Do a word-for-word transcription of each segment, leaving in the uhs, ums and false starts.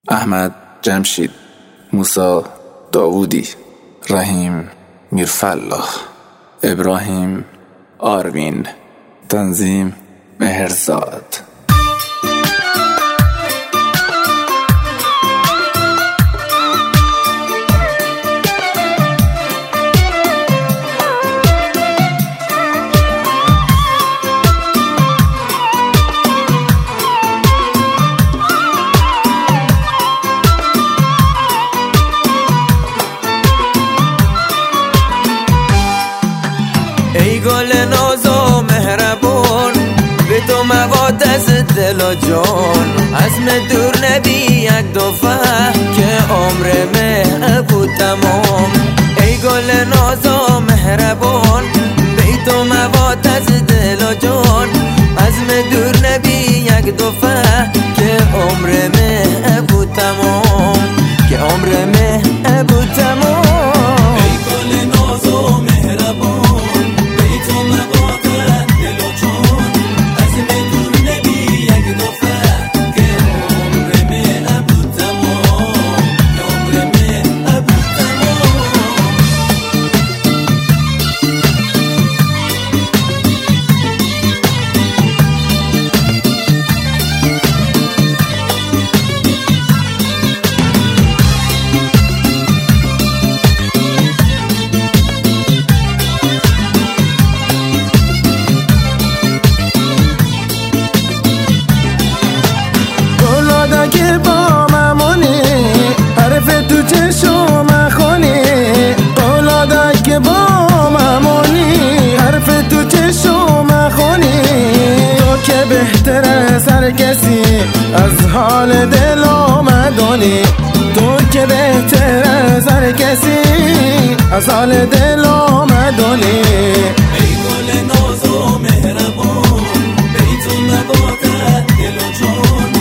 احمد جمشید، موسی داوودی، رحیم میرفالله، ابراهیم آروین، تنظیم مهرزاد. ای گل ناز و مهربون، به تو مواد از دل و جان، عزم دور نبی یک دفعه که عمر مه بود تمام. ای گل ناز و مهربون، به تو مواد از دل و جان، عزم دور نبی یک دفعه که عمر مه بود تمام، که عمر مه بود تمام. ای گل ناز و مهربون، که با ممونی حرف تو چشم خونی، اولادا که با ممونی حرف تو چشم خونی، تو که بهتر از هر کسی از حال دل آمدونی، تو که بهتر از هر کسی از حال دل آمدونی. ای گل ناز و مهربون، بیتون نباده دل و جان،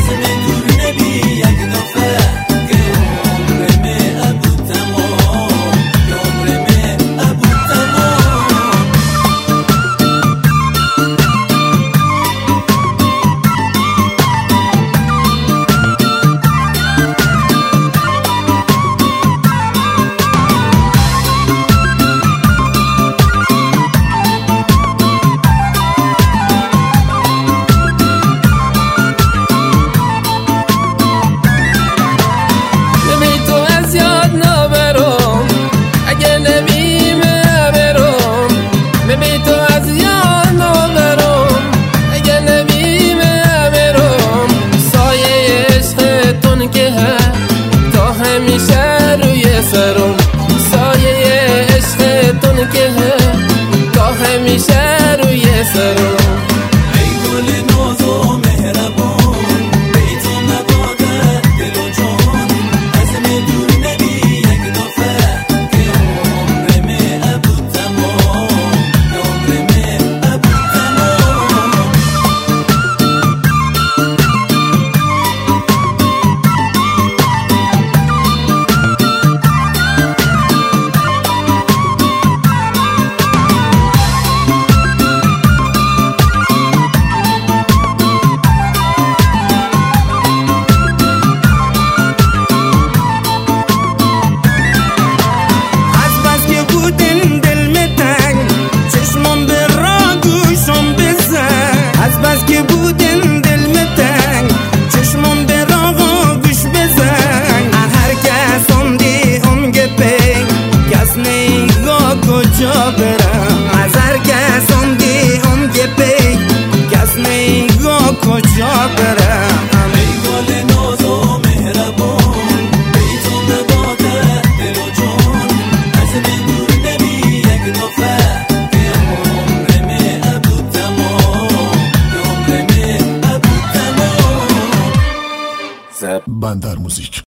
سایه عشقتون که تا همیشه روی سرم. ای گل ناز و مهربون، بیتون نباده دل و جان، عزم دور نبی یک دفعه که عمر مه بود تمام، که عمر مه بود تمام. کجا برم از هر کس اومدی اون که پی کس نیگاه کجا برم. ای گل ناز و مهربون، بیتون نباده دل و جان، عزم دور نبی یک دفعه که عمر مه بود تمام، که عمر مه بود تمام. زب بندر موزیک.